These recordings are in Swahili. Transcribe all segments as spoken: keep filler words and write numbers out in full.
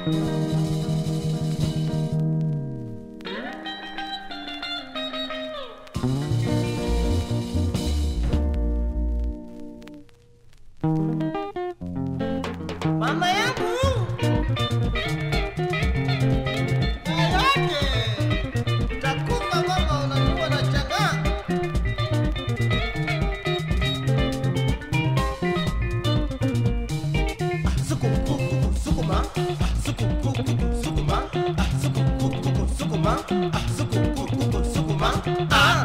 Mama yangu ayake takufa mama, unakuwa na changa. Sukukuku sukuma, sukukuku sukuma, sukukuku sukuma, sukukuku sukuma. Ah.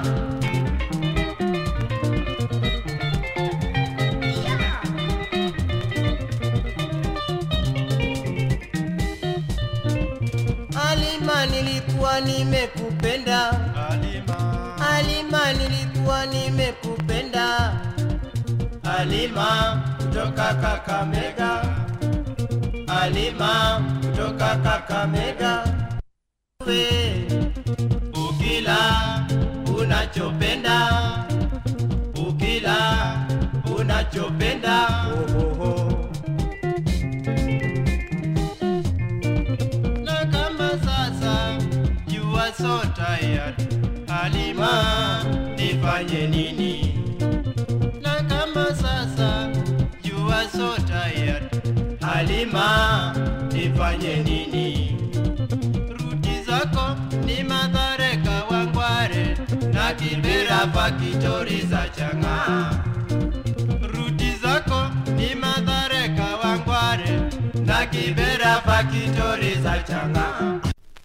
Halima, nilikuwa nimekupenda. Halima, Halima, nilikuwa nimekupenda. Halima kutoka Kakamega, Halima kutoka Kakamega. We ukila unachopenda, ukila unachopenda. oh, oh, oh. Na kama sasa you are so tired, Halima, nifanye nini? Na kama sasa you are so tired, Halima, nifanye nini? Ruti zako ni Mathare, Kawangware na Kibera pa Kitori za Chang'aa. Ruti zako ni Mathare, Kawangware na Kibera pa Kitori za Chang'aa.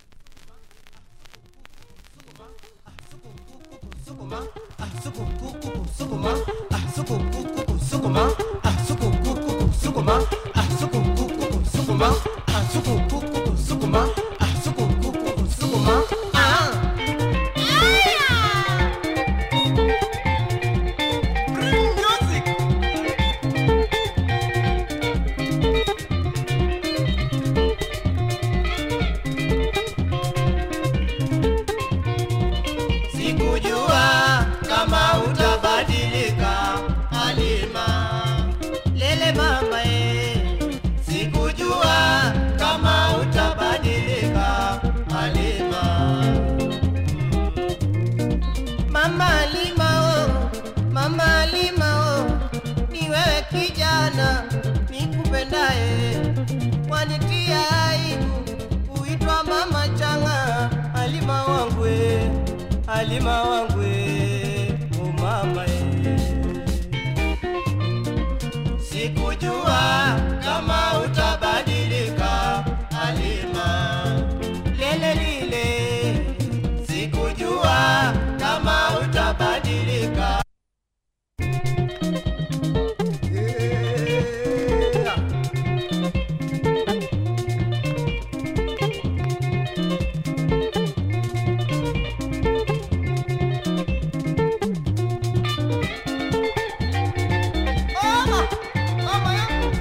Sukuma, sukukuku sukuma, sukukuku sukuma, sukukuku sukuma, sukukuku sukuma, sukukuku sukuma, sukukuku sukuma. Ah. Bring music. Sikujua kama utabadilika, Halima. Lele mama eh. Sikujua kama utabadilika, Halima. Mama Halima oh, Mama Halima oh, ni wewe kijana nikupendaye, wanitia aibu kuitwa mama changa. Halima wangu eh, Halima wangu eh, oh mama eh. Sikujua kama utabadilika, Halima. Lele lile Sikujua kama utabadilika. yeah. Mama, mama yangu.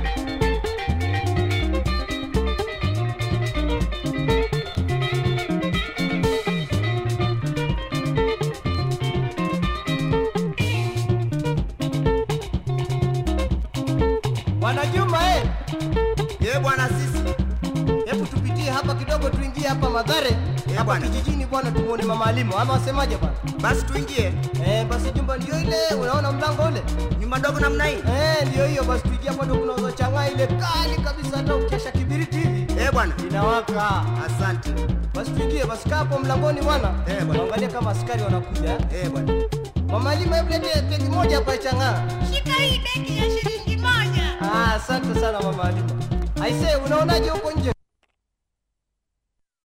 Bwana Juma eh. Ye bwana, sisi Hebu tupitie hapa kidogo, tuingie hapa Mathare hapa bwana. kijijini bwana, tumuone mama Halima, ama wasemaje bwana? basi tuingie. Eh, basi jumba ndio ile, unaona mlango ule? Nyumba ndogo namna hii. Eh, ndio hiyo. Basi tuingie hapo, ndio kuna chang'aa ile kali kabisa, hata ukesha kibiriti hivi Eh bwana, inawaka. asante. Basi tuingie, basi kaa hapo mlangoni bwana. Eh, bwana. Angalia kama askari wanakuja. Eh bwana. Mama Halima, hebu lete begi moja hapa ya chang'aa. Shika hii begi ya shilingi moja. Ah, asante sana mama Halima. Aisee, unaonaje huko nje?